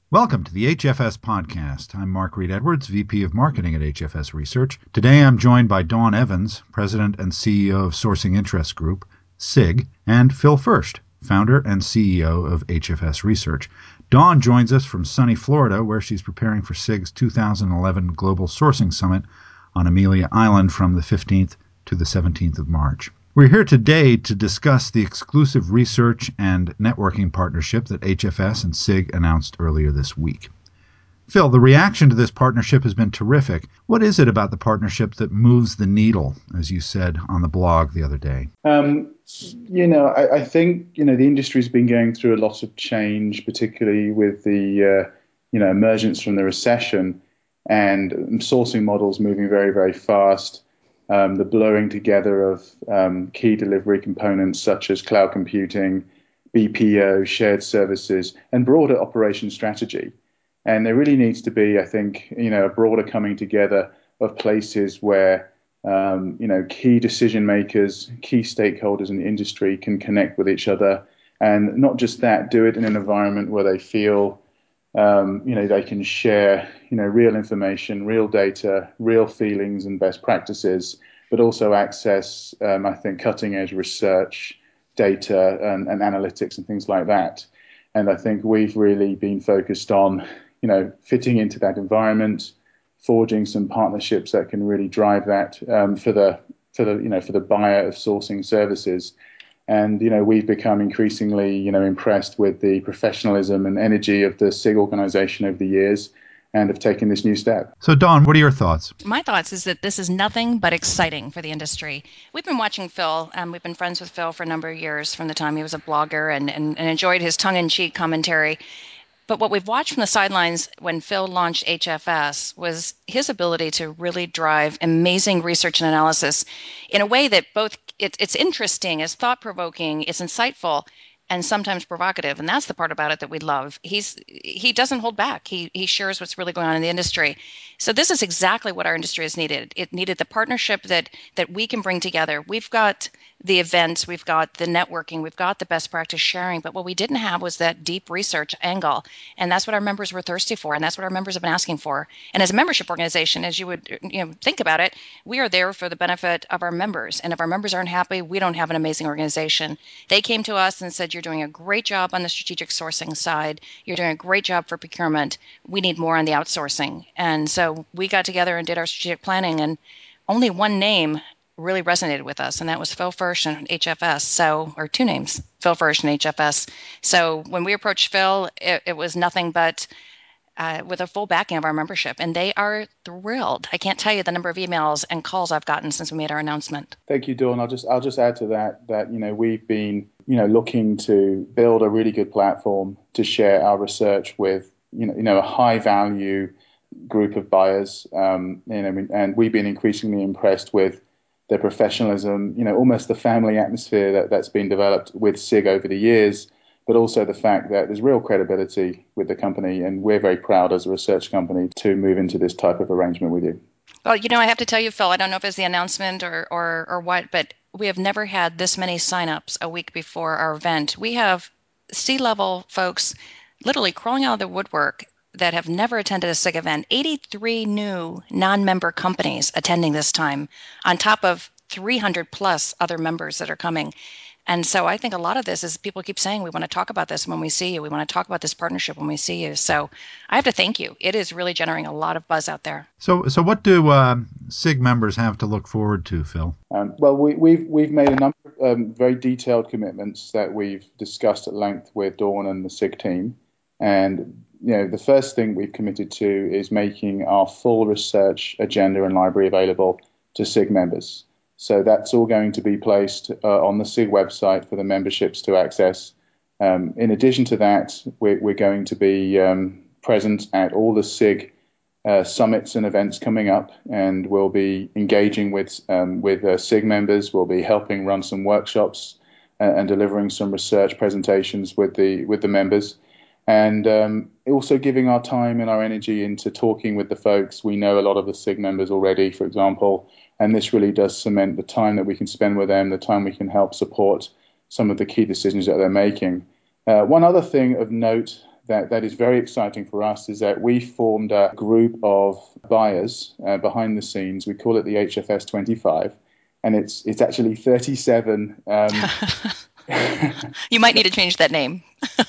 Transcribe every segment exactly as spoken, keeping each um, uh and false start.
Welcome to the H F S Podcast. I'm Mark Reed Edwards, V P of Marketing at H F S Research. Today I'm joined by Dawn Evans, President and C E O of Sourcing Interest Group, S I G, and Phil Furst, Founder and C E O of H F S Research. Dawn joins us from sunny Florida, where she's preparing for S I G's two thousand eleven Global Sourcing Summit on Amelia Island from the fifteenth to the seventeenth of March. We're here today to discuss the exclusive research and networking partnership that H F S and S I G announced earlier this week. Phil, the reaction to this partnership has been terrific. What is it about the partnership that moves the needle, as you said on the blog the other day? Um, you know, I, I think, you know, the industry's been going through a lot of change, particularly with the, uh, you know, emergence from the recession and sourcing models moving very, very fast. Um, the blurring together of um, key delivery components such as cloud computing, B P O, shared services, and broader operation strategy. And there really needs to be, I think, you know, a broader coming together of places where, um, you know, key decision makers, key stakeholders in the industry can connect with each other. And not just that, do it in an environment where they feel, um, you know, they can share, you know, real information, real data, real feelings and best practices, but also access, um, I think, cutting edge research, data and, and analytics and things like that. And I think we've really been focused on, you know, fitting into that environment, forging some partnerships that can really drive that um, for the for the you know for the buyer of sourcing services. And you know, we've become increasingly you know impressed with the professionalism and energy of the S I G organization over the years, and have taken this new step. So, Dawn, what are your thoughts? My thoughts is that this is nothing but exciting for the industry. We've been watching Phil. Um, we've been friends with Phil for a number of years from the time he was a blogger and, and, and enjoyed his tongue-in-cheek commentary. But what we've watched from the sidelines when Phil launched H F S was his ability to really drive amazing research and analysis in a way that both it, it's interesting, it's thought-provoking, it's insightful, and sometimes provocative. And that's the part about it that we love. He's he doesn't hold back. He he shares what's really going on in the industry. So this is exactly what our industry has needed. It needed the partnership that that we can bring together. We've got the events, we've got the networking, we've got the best practice sharing, but what we didn't have was that deep research angle. And that's what our members were thirsty for, and that's what our members have been asking for. And as a membership organization, as you would you know think about it, we are there for the benefit of our members. And if our members aren't happy, we don't have an amazing organization. They came to us and said, you're doing a great job on the strategic sourcing side. You're doing a great job for procurement. We need more on the outsourcing. And so we got together and did our strategic planning, and only one name really resonated with us, and that was Phil Furst and H F S. So, or two names, Phil Furst and H F S. So when we approached Phil, it, it was nothing but uh, with a full backing of our membership, and they are thrilled. I can't tell you the number of emails and calls I've gotten since we made our announcement. Thank you, Dawn. I'll just I'll just add to that that you know we've been you know looking to build a really good platform to share our research with you know you know a high value group of buyers. Um, you know, and we've been increasingly impressed with the professionalism, you know, almost the family atmosphere that, that's been developed with S I G over the years, but also the fact that there's real credibility with the company, and we're very proud as a research company to move into this type of arrangement with you. Well, you know, I have to tell you, Phil, I don't know if it's the announcement or, or, or what, but we have never had this many signups a week before our event. We have C-level folks literally crawling out of the woodwork that have never attended a S I G event. eighty-three new non-member companies attending this time, on top of three hundred plus other members that are coming. And so I think a lot of this is people keep saying, we want to talk about this when we see you. We want to talk about this partnership when we see you. So I have to thank you. It is really generating a lot of buzz out there. So, so what do uh, S I G members have to look forward to, Phil? Um, well, we, we've we've made a number of um, very detailed commitments that we've discussed at length with Dawn and the S I G team. And you know, the first thing we've committed to is making our full research agenda and library available to S I G members. So that's all going to be placed uh, on the S I G website for the memberships to access. Um, in addition to that, we're, we're going to be um, present at all the S I G uh, summits and events coming up, and we'll be engaging with um, with uh, S I G members. We'll be helping run some workshops uh, and delivering some research presentations with the with the members. And um, also giving our time and our energy into talking with the folks. We know a lot of the S I G members already, for example, and this really does cement the time that we can spend with them, the time we can help support some of the key decisions that they're making. Uh, one other thing of note that, that is very exciting for us is that we formed a group of buyers uh, behind the scenes. We call it the H F S twenty-five, and it's it's actually thirty-seven. Um, you might need to change that name.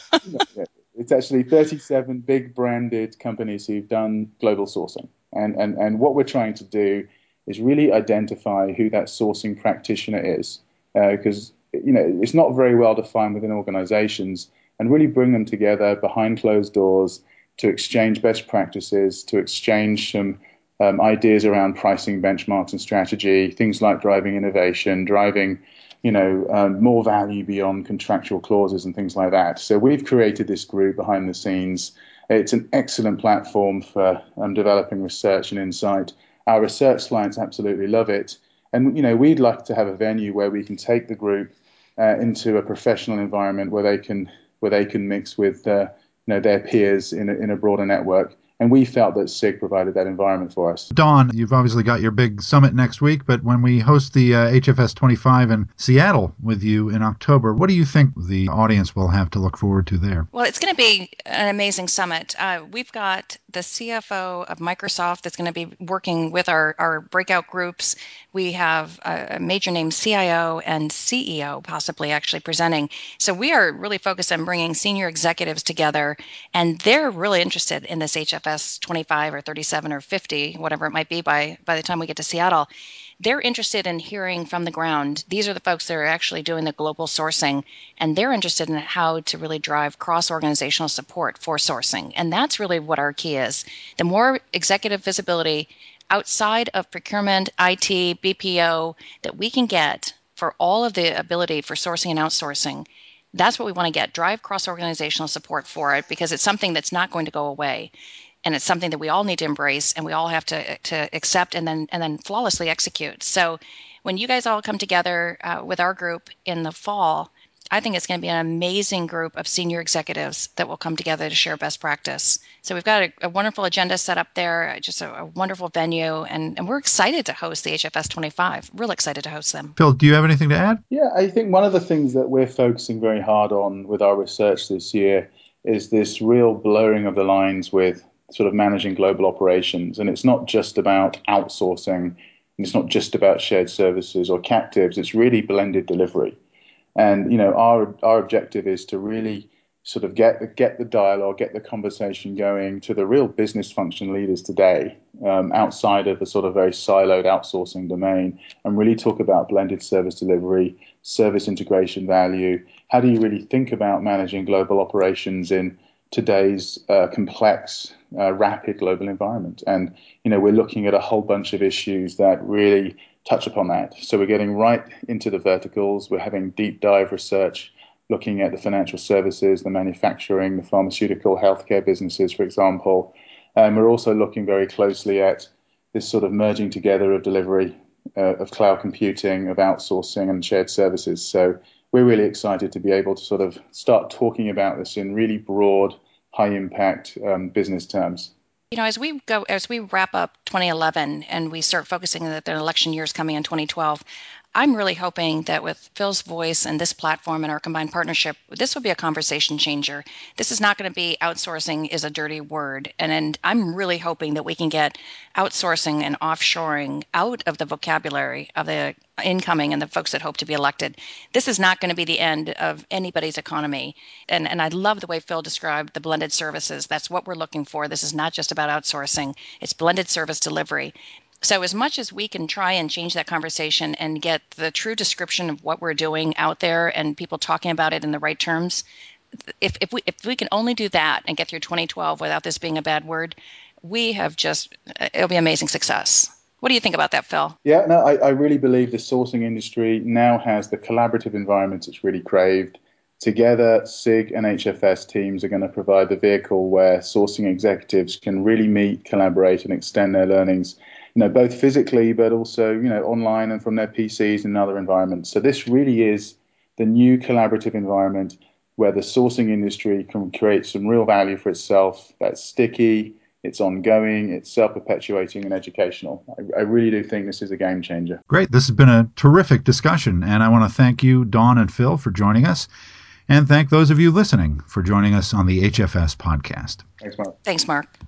It's actually thirty-seven big branded companies who've done global sourcing. And, and, and what we're trying to do is really identify who that sourcing practitioner is, because uh, you know it's not very well defined within organizations, and really bring them together behind closed doors to exchange best practices, to exchange some um, ideas around pricing benchmarks and strategy, things like driving innovation, driving you know, um, more value beyond contractual clauses and things like that. So we've created this group behind the scenes. It's an excellent platform for um, developing research and insight. Our research clients absolutely love it. And, you know, we'd like to have a venue where we can take the group uh, into a professional environment where they can where they can mix with uh, you know, their peers in a, in a broader network. And we felt that SIG provided that environment for us. Don, you've obviously got your big summit next week, but when we host the uh, H F S twenty-five in Seattle with you in October, what do you think the audience will have to look forward to there? Well, it's going to be an amazing summit. Uh, we've got the C F O of Microsoft that's going to be working with our, our breakout groups. We have a major name C I O and C E O possibly actually presenting. So we are really focused on bringing senior executives together, and they're really interested in this H F S twenty-five or thirty-seven or fifty, whatever it might be by, by the time we get to Seattle. They're interested in hearing from the ground. These are the folks that are actually doing the global sourcing, and they're interested in how to really drive cross-organizational support for sourcing. And that's really what our key is. The more executive visibility outside of procurement, I T, B P O that we can get for all of the ability for sourcing and outsourcing, that's what we want to get. Drive cross-organizational support for it, because it's something that's not going to go away. And it's something that we all need to embrace, and we all have to to accept and then and then flawlessly execute. So when you guys all come together uh, with our group in the fall, I think it's going to be an amazing group of senior executives that will come together to share best practice. So we've got a, a wonderful agenda set up there, just a, a wonderful venue, and, and we're excited to host the H F S twenty-five. Real excited to host them. Phil, do you have anything to add? Yeah, I think one of the things that we're focusing very hard on with our research this year is this real blurring of the lines with sort of managing global operations. And it's not just about outsourcing, and it's not just about shared services or captives, it's really blended delivery. And, you know, our our objective is to really sort of get the, get the dialogue, get the conversation going to the real business function leaders today, um, outside of the sort of very siloed outsourcing domain, and really talk about blended service delivery, service integration value. How do you really think about managing global operations in today's uh, complex, uh, rapid global environment? And, you know, we're looking at a whole bunch of issues that really touch upon that. So we're getting right into the verticals. We're having deep dive research, looking at the financial services, the manufacturing, the pharmaceutical, healthcare businesses, for example. And we're also looking very closely at this sort of merging together of delivery, uh, of cloud computing, of outsourcing and shared services. So we're really excited to be able to sort of start talking about this in really broad, high impact um, business terms. You know, as we go, as we wrap up twenty eleven and we start focusing that the election year is coming in twenty twelve, I'm really hoping that with Phil's voice and this platform and our combined partnership, this will be a conversation changer. This is not going to be outsourcing is a dirty word. And, and I'm really hoping that we can get outsourcing and offshoring out of the vocabulary of the incoming and the folks that hope to be elected. This is not going to be the end of anybody's economy. And, and I love the way Phil described the blended services. That's what we're looking for. This is not just about outsourcing. It's blended service delivery. So as much as we can try and change that conversation and get the true description of what we're doing out there and people talking about it in the right terms, if, if we if we can only do that and get through twenty twelve without this being a bad word, we have just, it'll be amazing success. What do you think about that, Phil? Yeah, no, I, I really believe the sourcing industry now has the collaborative environment it's really craved. Together, SIG and H F S teams are going to provide the vehicle where sourcing executives can really meet, collaborate, and extend their learnings, you know, both physically, but also, you know, online and from their P Cs and other environments. So this really is the new collaborative environment where the sourcing industry can create some real value for itself that's sticky, it's ongoing, it's self-perpetuating and educational. I, I really do think this is a game changer. Great. This has been a terrific discussion, and I want to thank you, Don and Phil, for joining us. And thank those of you listening for joining us on the H F S podcast. Thanks, Mark. Thanks, Mark.